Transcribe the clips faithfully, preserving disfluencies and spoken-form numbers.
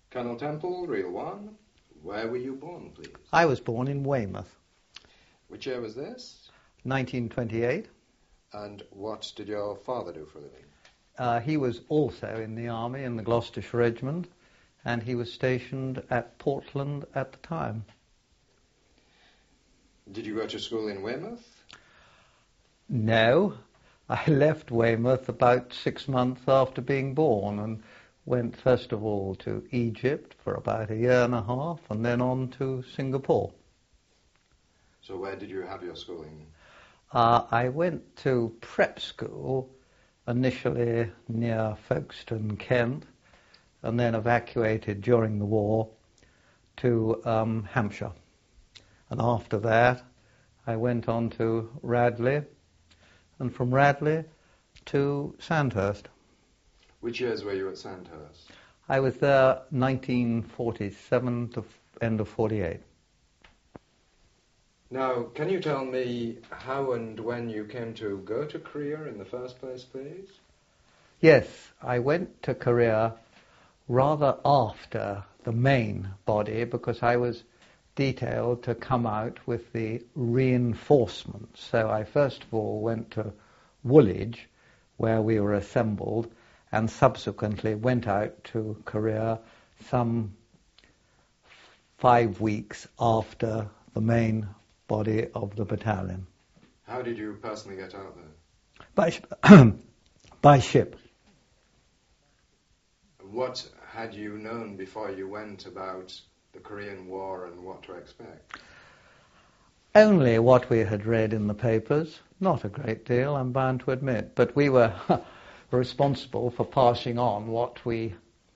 Colonel Temple, Reel one. Where were you born, please? I was born in Weymouth. Which year was this? nineteen twenty-eight. And what did your father do for a living? Uh, he was also in the army in the Gloucestershire Regiment, and he was stationed at Portland at the time. Did you go to school in Weymouth? No. I left Weymouth about six months after being born and went first of all to Egypt for about a year and a half and then on to Singapore. So where did you have your schooling? Uh, I went to prep school initially near Folkestone, Kent, and then evacuated during the war to um, Hampshire. And after that, I went on to Radley, and from Radley to Sandhurst. Which years were you at Sandhurst? I was there nineteen forty-seven to f- end of forty-eight. Now, can you tell me how and when you came to go to Korea in the first place, please? Yes, I went to Korea rather after the main body because I was detailed to come out with the reinforcements. So I first of all went to Woolwich, where we were assembled, and subsequently went out to Korea some five weeks after the main body of the battalion. How did you personally get out there? By, sh- by ship. What had you known before you went about the Korean War and what to expect? Only what we had read in the papers, not a great deal, I'm bound to admit, but we were responsible for passing on what we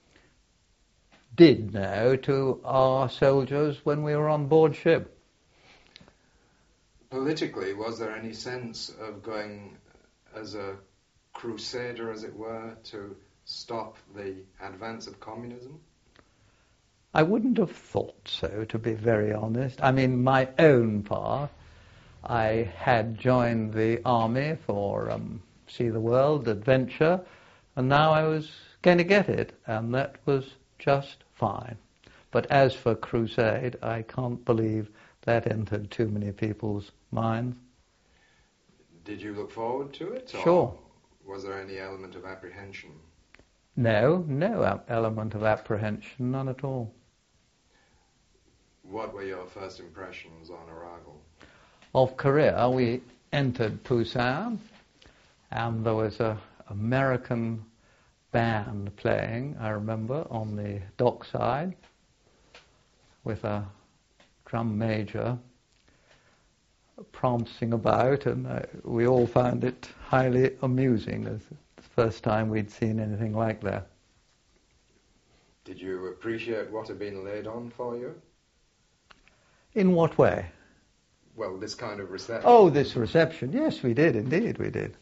did know to our soldiers when we were on board ship. Politically, was there any sense of going as a crusader, as it were, to stop the advance of communism? I wouldn't have thought so, to be very honest. I mean, my own part, I had joined the army for um, see the world, adventure, and now I was going to get it, and that was just fine. But as for crusade, I can't believe that entered too many people's minds. Did you look forward to it? Or Sure. Was there any element of apprehension? No, no ap- element of apprehension, none at all. What were your first impressions on arrival? Of Korea, we entered Busan, and there was a American band playing, I remember, on the dockside with a drum major prancing about, and uh, we all found it highly amusing. As the first time we'd seen anything like that. Did you appreciate what had been laid on for you? In what way? Well, this kind of reception. Oh, this reception. Yes, we did, indeed, we did.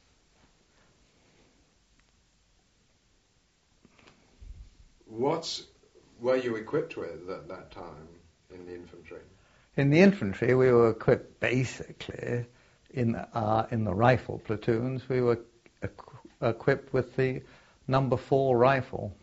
What were you equipped with at that time in the infantry? In the infantry, we were equipped basically, in, uh, in the rifle platoons, we were equ- equipped with the number four rifle.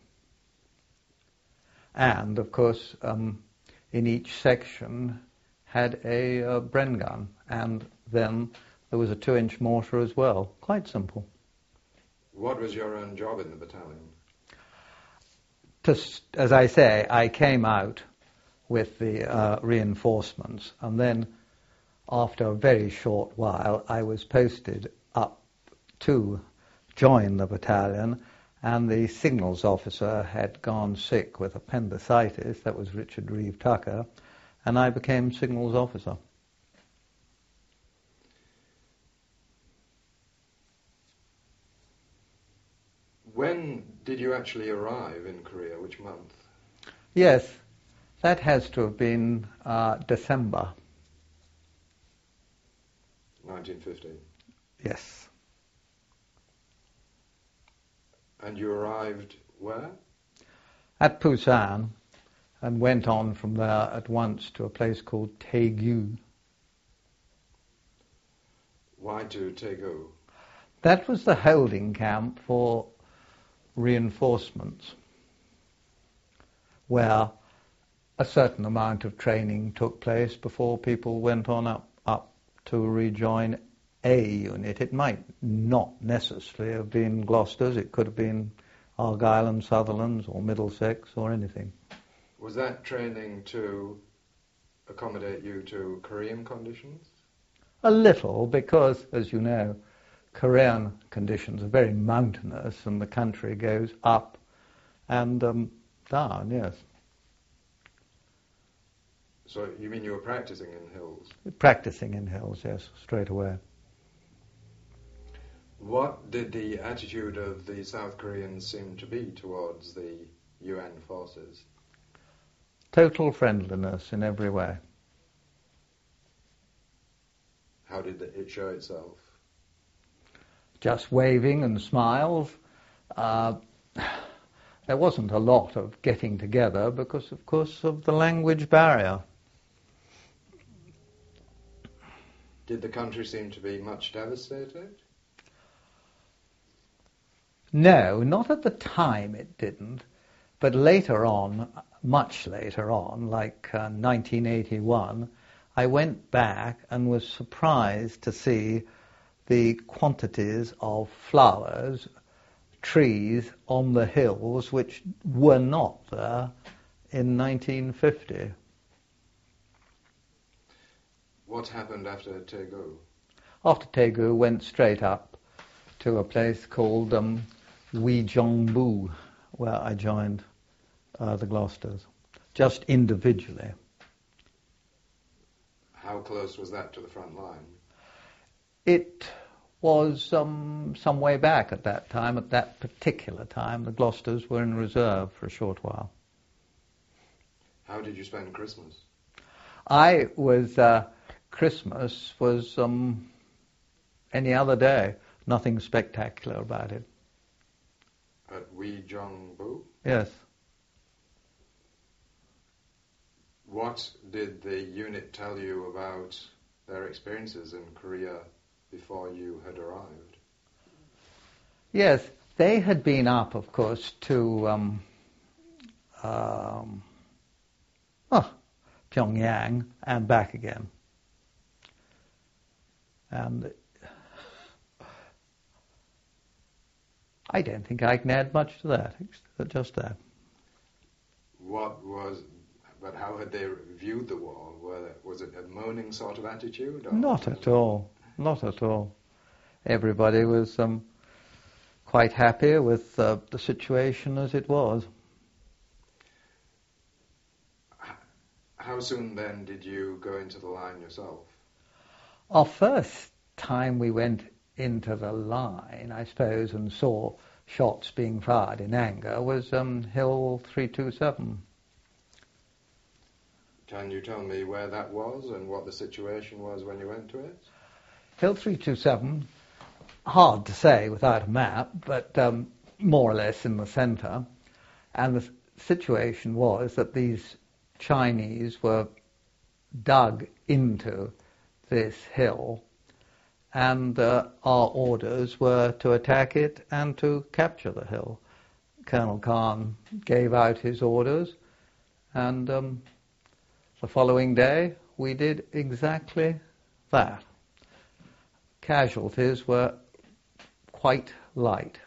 And, of course, um, in each section had a uh, Bren gun, and then there was a two-inch mortar as well. Quite simple. What was your own job in the battalion? To, as I say, I came out with the uh, reinforcements, and then after a very short while I was posted up to join the battalion, and the signals officer had gone sick with appendicitis. That was Richard Reeve Tucker, and I became signals officer. When did you actually arrive in Korea? Which month? Yes, that has to have been uh, December. nineteen fifty. Yes. And you arrived where? At Busan, and went on from there at once to a place called Taegu. Why to Taegu? That was the holding camp for reinforcements. where a certain amount of training took place before people went on up, up to rejoin a unit. It might not necessarily have been Gloucester's, it could have been Argyll and Sutherland's or Middlesex or anything. Was that training to accommodate you to Korean conditions? A little, because, as you know, Korean conditions are very mountainous and the country goes up and um, down, yes. So you mean you were practicing in hills? Practicing in hills, yes, straight away. What did the attitude of the South Koreans seem to be towards the U N forces? Total friendliness in every way. How did it show itself? Just waving and smiles. Uh, there wasn't a lot of getting together because, of course, of the language barrier. Did the country seem to be much devastated? No, not at the time it didn't, but later on, much later on, like uh, nineteen eighty-one, I went back and was surprised to see the quantities of flowers, trees on the hills which were not there in nineteen fifty. What happened after Daegu? After Daegu, went straight up to a place called um, Uijeongbu, where I joined uh, the Gloucesters, just individually. How close was that to the front line? It was um, some way back at that time. At that particular time, the Gloucesters were in reserve for a short while. How did you spend Christmas? I was, uh, Christmas was um, any other day. Nothing spectacular about it. At Uijeongbu? Yes. What did the unit tell you about their experiences in Korea before you had arrived? Yes, they had been up, of course, to um, um, oh, Pyongyang and back again. And I don't think I can add much to that, just that. What was, but how had they viewed the war? Were, was it a moaning sort of attitude? Or Not at all, not at all. Everybody was um, quite happy with uh, the situation as it was. How soon then did you go into the line yourself? Our first time we went into the line, I suppose, and saw shots being fired in anger was um, Hill three two seven. Can you tell me where that was and what the situation was when you went to it? Hill three two seven, hard to say without a map, but um, more or less in the centre. And the situation was that these Chinese were dug into this hill, and uh, our orders were to attack it and to capture the hill. Colonel Khan gave out his orders, and um, the following day we did exactly that. Casualties were quite light.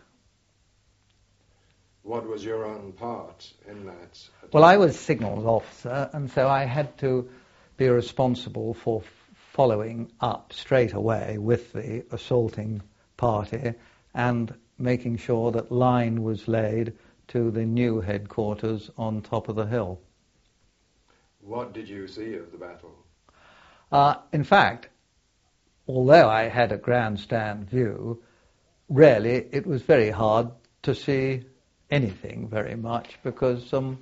What was your own part in that attack? Well, I was signals officer, and so I had to be responsible for following up straight away with the assaulting party and making sure that line was laid to the new headquarters on top of the hill. What did you see of the battle? Uh, in fact, although I had a grandstand view, really it was very hard to see anything very much because um,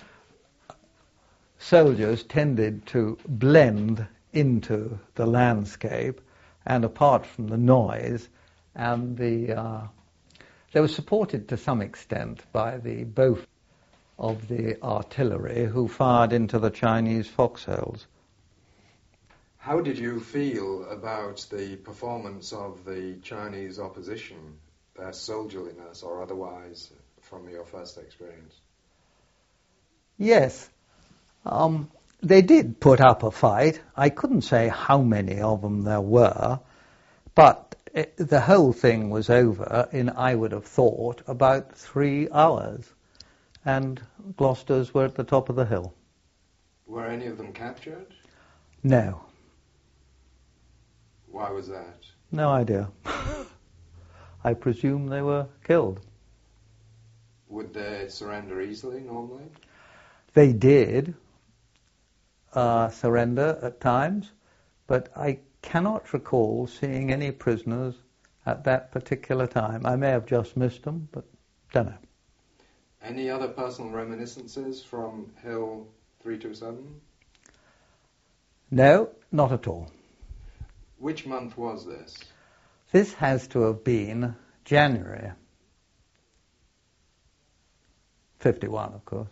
soldiers tended to blend into the landscape, and apart from the noise, and the uh, they were supported to some extent by the bow of the artillery who fired into the Chinese foxholes. How did you feel about the performance of the Chinese opposition, their soldierliness or otherwise, from your first experience? Yes. Um, they did put up a fight. I couldn't say how many of them there were, but it, the whole thing was over in, I would have thought, about three hours. And Gloucesters were at the top of the hill. Were any of them captured? No. Why was that? No idea. I presume they were killed. Would they surrender easily, normally? They did uh, surrender at times, but I cannot recall seeing any prisoners at that particular time. I may have just missed them, but don't know. Any other personal reminiscences from Hill three two seven? No, not at all. Which month was this? This has to have been January. fifty-one, of course.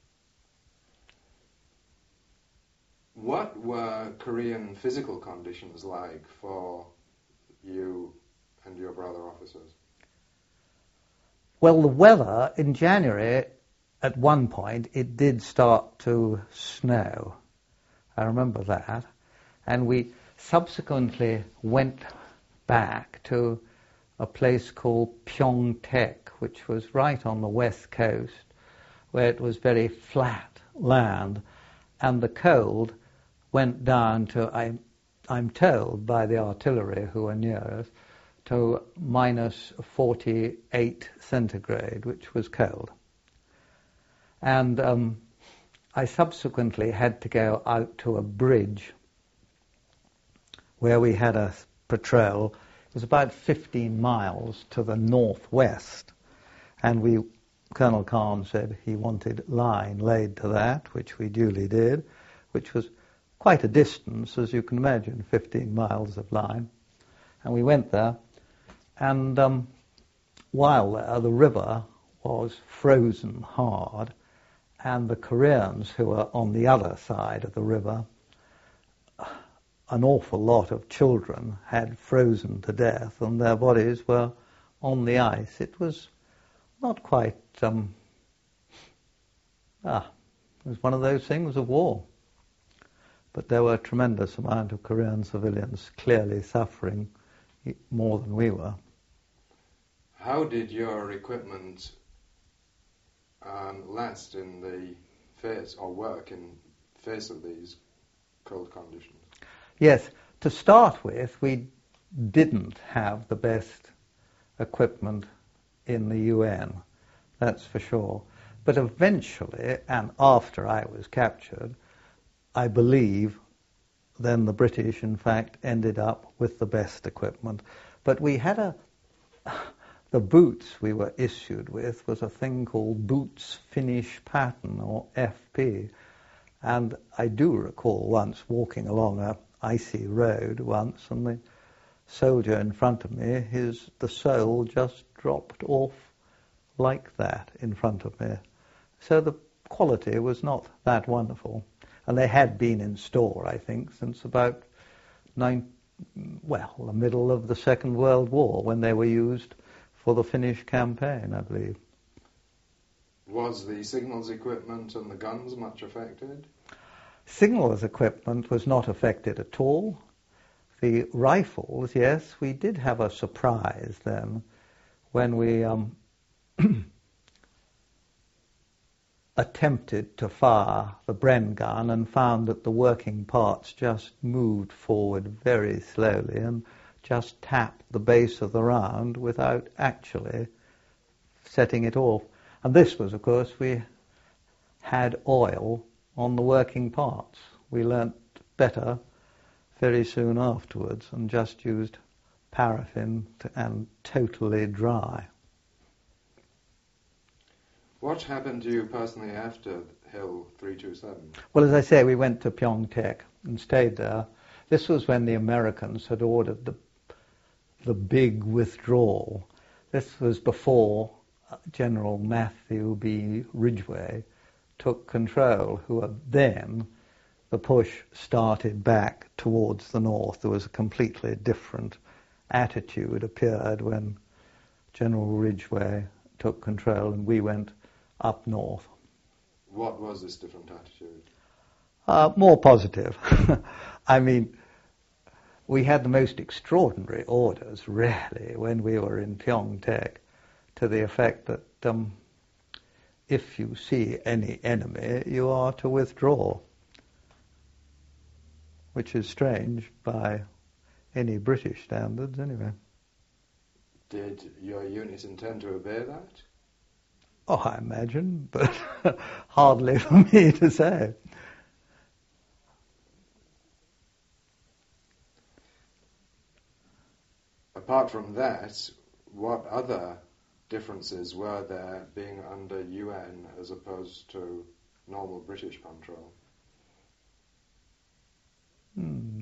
What were Korean physical conditions like for you and your brother officers? Well, the weather in January, at one point, it did start to snow. I remember that. And we subsequently went back to a place called Pyeongtaek, which was right on the west coast, where it was very flat land, and the cold went down to, I, I'm told by the artillery who were near us, to minus forty-eight centigrade, which was cold. And um, I subsequently had to go out to a bridge where we had a patrol. It was about fifteen miles to the northwest, and we, Colonel Khan said he wanted line laid to that, which we duly did, which was quite a distance, as you can imagine, fifteen miles of line. And we went there, and um, while there, the river was frozen hard, and the Koreans who were on the other side of the river, an awful lot of children had frozen to death, and their bodies were on the ice. It was not quite, um, ah, it was one of those things of war. But there were a tremendous amount of Korean civilians clearly suffering more than we were. How did your equipment um, last in the face, or work in face of these cold conditions? Yes, to start with, we didn't have the best equipment in the U N, that's for sure. But eventually, and after I was captured, I believe then the British, in fact, ended up with the best equipment. But we had a... The boots we were issued with was a thing called Boots Finish Pattern, or F P. And I do recall once walking along a icy road once, and the soldier in front of me, his the sole just dropped off like that in front of me. So the quality was not that wonderful. And they had been in store, I think, since about nine, well, the middle of the Second World War, when they were used for the Finnish campaign, I believe. Was the signals equipment and the guns much affected? Signals equipment was not affected at all. The rifles, yes, we did have a surprise then when we um, attempted to fire the Bren gun and found that the working parts just moved forward very slowly and just tapped the base of the round without actually setting it off. And this was, of course, we had oil on the working parts. We learnt better very soon afterwards and just used paraffin to, and totally dry. What happened to you personally after Hill three two seven? Well, as I say, we went to Pyeongtaek and stayed there. This was when the Americans had ordered the the big withdrawal. This was before General Matthew B. Ridgway took control, who had then, the push started back towards the north. There was a completely different attitude appeared when General Ridgway took control and we went up north. What was this different attitude? Uh, more positive. I mean, we had the most extraordinary orders, really, when we were in Pyeongtaek, to the effect that um, if you see any enemy, you are to withdraw, which is strange by any British standards, anyway. Did your unit intend to obey that? Oh, I imagine, but hardly for me to say. Apart from that, what other differences were there being under U N as opposed to normal British control? Hmm.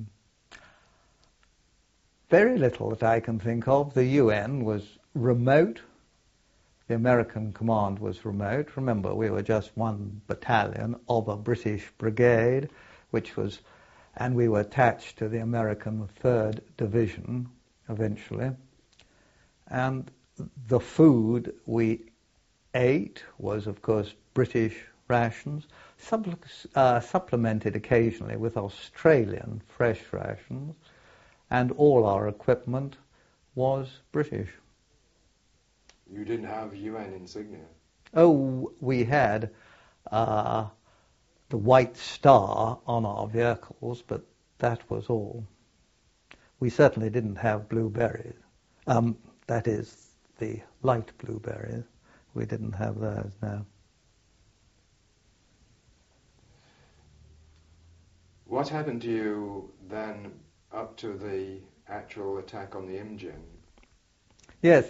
Very little that I can think of. The U N was remote. The American command was remote. Remember, we were just one battalion of a British brigade, which was, and we were attached to the American third Division eventually. And the food we ate was, of course, British rations, sub- uh, supplemented occasionally with Australian fresh rations, and all our equipment was British. You didn't have U N insignia? Oh, we had uh, the White Star on our vehicles, but that was all. We certainly didn't have blueberries. Um, that is, the light blueberries. We didn't have those, no. What happened to you then up to the actual attack on the Imjin? Yes.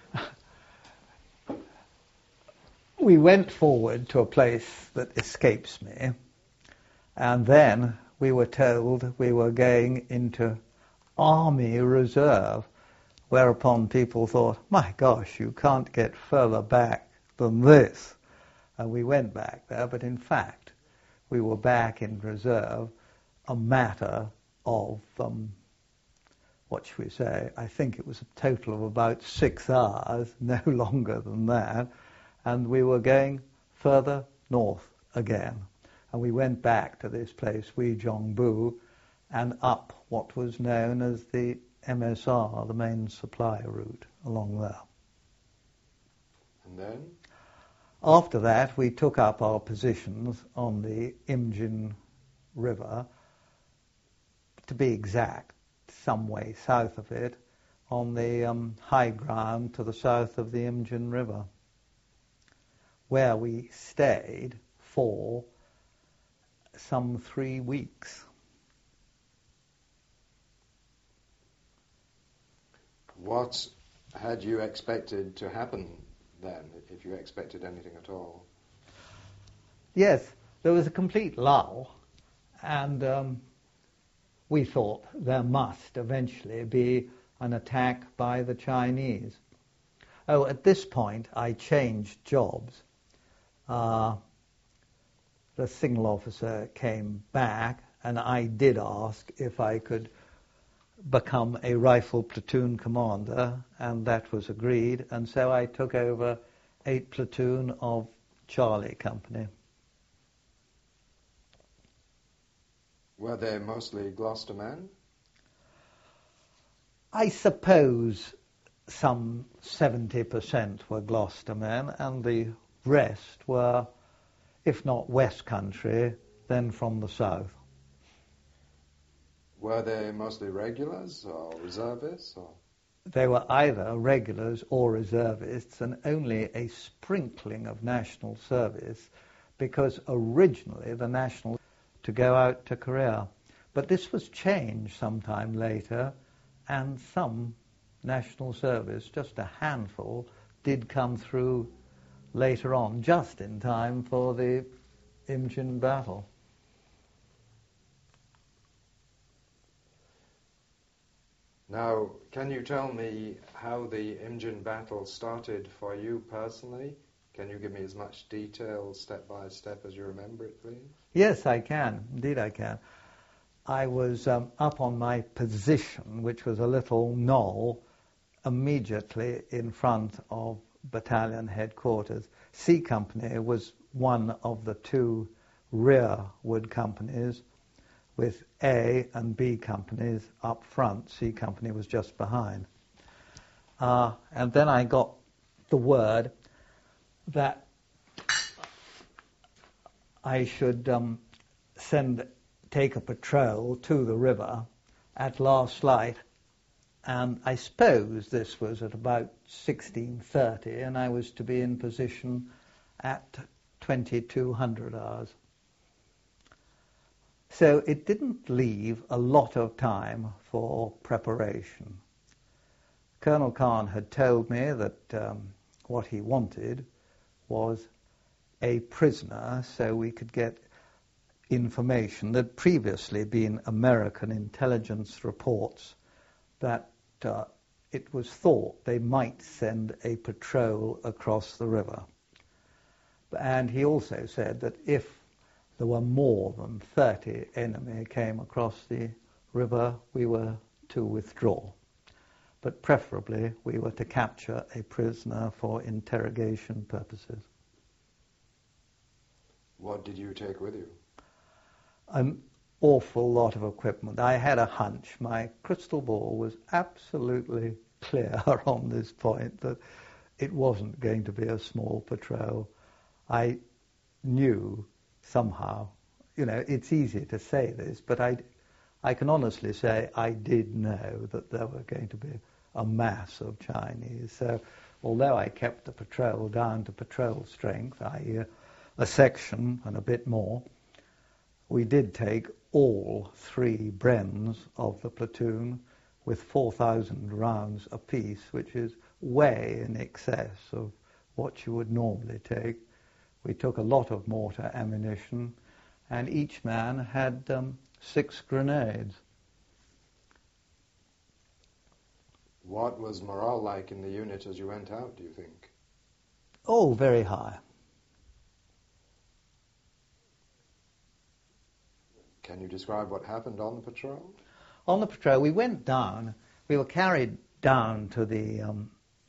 We went forward to a place that escapes me, and then we were told we were going into Army Reserve, whereupon people thought, my gosh, you can't get further back than this. And we went back there, but in fact, we were back in reserve a matter of, um, what should we say, I think it was a total of about six hours, no longer than that, and we were going further north again. And we went back to this place, Uijeongbu, and up what was known as the M S R, the main supply route along there. And then? After that, we took up our positions on the Imjin River, to be exact, some way south of it, on the um, high ground to the south of the Imjin River, where we stayed for some three weeks. What had you expected to happen then, if you expected anything at all? Yes, there was a complete lull, and um, we thought there must eventually be an attack by the Chinese. Oh, at this point, I changed jobs. Uh, the signal officer came back, and I did ask if I could become a rifle platoon commander, and that was agreed, and so I took over eighth Platoon of Charlie Company. Were they mostly Gloucester men? I suppose some seventy percent were Gloucester men, and the rest were, if not West Country, then from the south. Were they mostly regulars or reservists? Or? They were either regulars or reservists, and only a sprinkling of national service, because originally the national to go out to Korea. But this was changed sometime later, and some national service, just a handful, did come through later on, just in time for the Imjin battle. Now, can you tell me how the Imjin battle started for you personally? Can you give me as much detail, step by step, as you remember it, please? Yes, I can. Indeed, I can. I was um, up on my position, which was a little knoll immediately in front of battalion headquarters. C Company was one of the two rear wood companies, with A and B companies up front. C company was just behind. Uh, and then I got the word that I should um, send, take a patrol to the river at last light. And I suppose this was at about sixteen thirty, and I was to be in position at twenty-two hundred hours. So it didn't leave a lot of time for preparation. Colonel Khan had told me that um, what he wanted was a prisoner so we could get information. There'd previously been American intelligence reports that uh, it was thought they might send a patrol across the river. And he also said that if there were more than thirty enemy came across the river, we were to withdraw. But preferably we were to capture a prisoner for interrogation purposes. What did you take with you? An awful lot of equipment. I had a hunch. My crystal ball was absolutely clear on this point that it wasn't going to be a small patrol. I knew somehow, you know, it's easy to say this, but I, I can honestly say I did know that there were going to be a mass of Chinese. So although I kept the patrol down to patrol strength, that is a section and a bit more, we did take all three Brens of the platoon with four thousand rounds apiece, which is way in excess of what you would normally take. We took a lot of mortar ammunition, and each man had um, six grenades. What was morale like in the unit as you went out, do you think? Oh, very high. Can you describe what happened on the patrol? On the patrol, we went down, we were carried down to the um,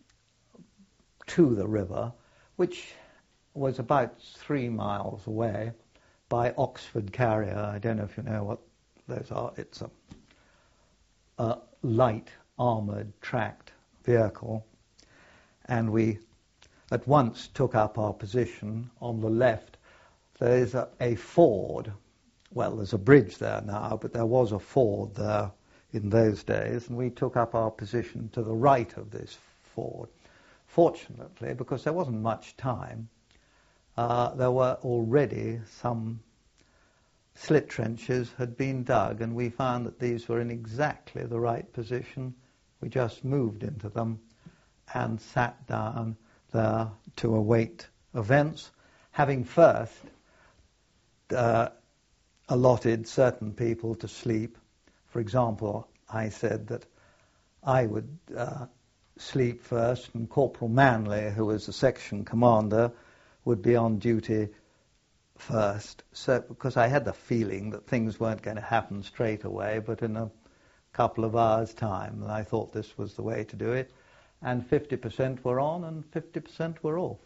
to the river, which was about three miles away, by Oxford Carrier. I don't know if you know what those are. It's a, a light armoured tracked vehicle, and we at once took up our position on the left. There is a, a ford. Well, there's a bridge there now, but there was a ford there in those days, and we took up our position to the right of this ford. Fortunately, because there wasn't much time, uh, there were already some slit trenches had been dug, and we found that these were in exactly the right position. We just moved into them and sat down there to await events, having first uh, allotted certain people to sleep. For example, I said that I would uh, sleep first, and Corporal Manley, who was the section commander, would be on duty first. So, because I had the feeling that things weren't going to happen straight away, but in a couple of hours' time, and I thought this was the way to do it. And fifty percent were on and fifty percent were off.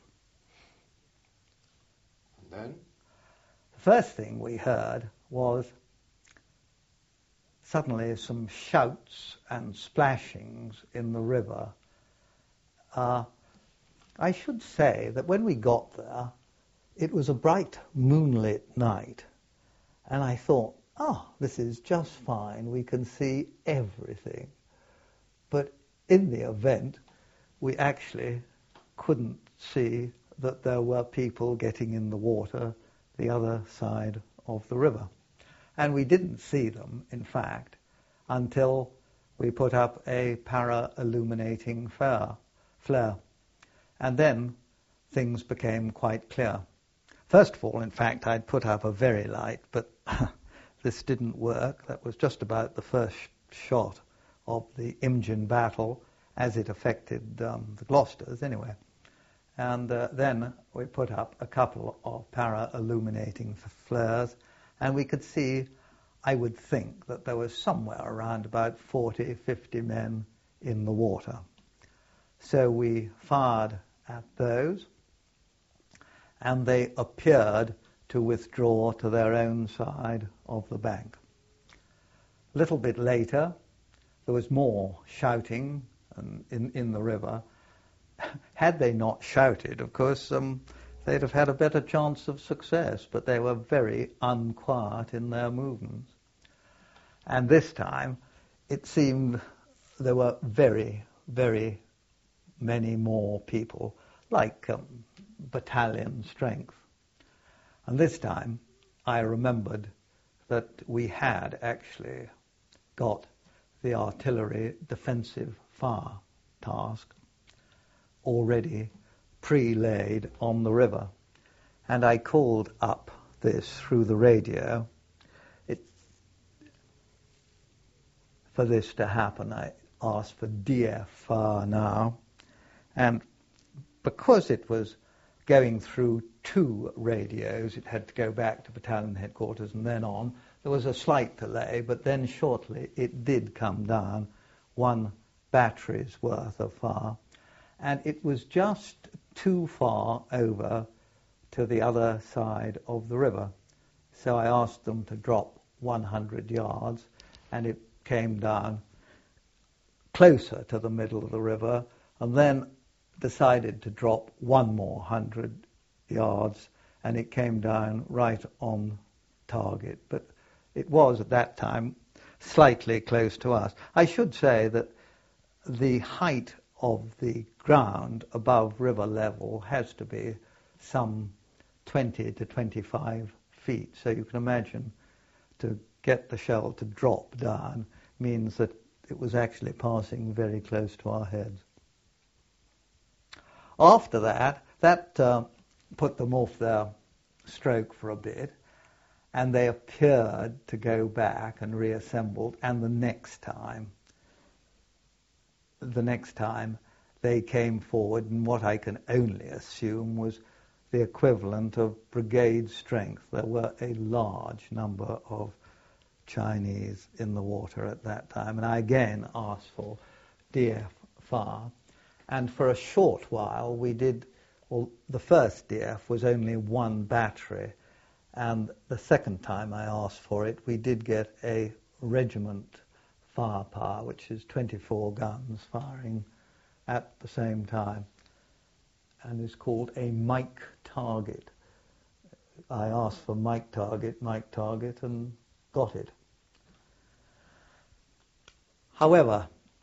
And then? The first thing we heard was suddenly some shouts and splashings in the river. Uh, I should say that when we got there, it was a bright moonlit night, and I thought, oh, this is just fine, we can see everything. But in the event, we actually couldn't see that there were people getting in the water the other side of the river. And we didn't see them, in fact, until we put up a para-illuminating flare. flare. And then things became quite clear. First of all, in fact, I'd put up a very light, but this didn't work. That was just about the first shot of the Imjin battle as it affected um, the Gloucesters anyway. And uh, then we put up a couple of para-illuminating flares, and we could see, I would think, that there was somewhere around about forty, fifty men in the water. So we fired at those, and they appeared to withdraw to their own side of the bank. A little bit later, there was more shouting in, in the river. Had they not shouted, of course, um, they'd have had a better chance of success, but they were very unquiet in their movements. And this time, it seemed there were very, very many more people, like um, battalion strength. And this time, I remembered that we had actually got the artillery defensive fire task already pre-laid on the river. And I called up this through the radio. It, for this to happen, I asked for D F fire now. And because it was going through two radios, it had to go back to battalion headquarters and then on. There was a slight delay, but then shortly it did come down, one battery's worth of fire. And it was just too far over to the other side of the river. So I asked them to drop one hundred yards, and it came down closer to the middle of the river, and then decided to drop one more hundred yards, and it came down right on target. But it was at that time slightly close to us. I should say that the height of the ground above river level has to be some twenty to twenty-five feet. So you can imagine to get the shell to drop down means that it was actually passing very close to our heads. After that, that uh, put them off their stroke for a bit, and they appeared to go back and reassembled, and the next time, the next time they came forward in what I can only assume was the equivalent of brigade strength. There were a large number of Chinese in the water at that time, and I again asked for D F fire. And for a short while we did, well, the first D F was only one battery, and the second time I asked for it, we did get a regiment firepower, which is twenty-four guns firing at the same time, and is called a Mike target. I asked for Mike target, Mike target, and got it. However,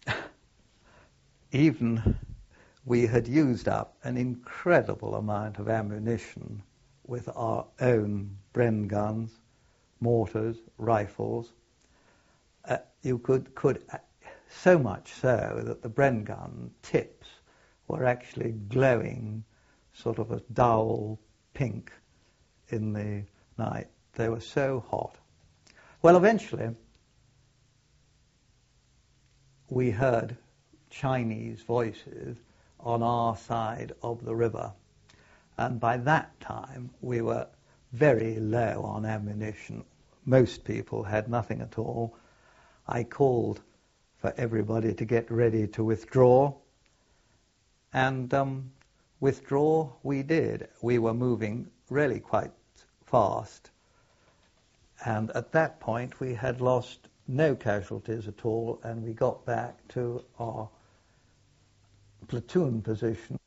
even we had used up an incredible amount of ammunition with our own Bren guns, mortars, rifles. Uh, you could, could uh, so much so that the Bren gun tips were actually glowing sort of a dull pink in the night. They were so hot. Well, eventually we heard Chinese voices on our side of the river, and by that time we were very low on ammunition. Most people had nothing at all. I called for everybody to get ready to withdraw, and um, withdraw we did. We were moving really quite fast, and at that point we had lost no casualties at all, and we got back to our platoon position.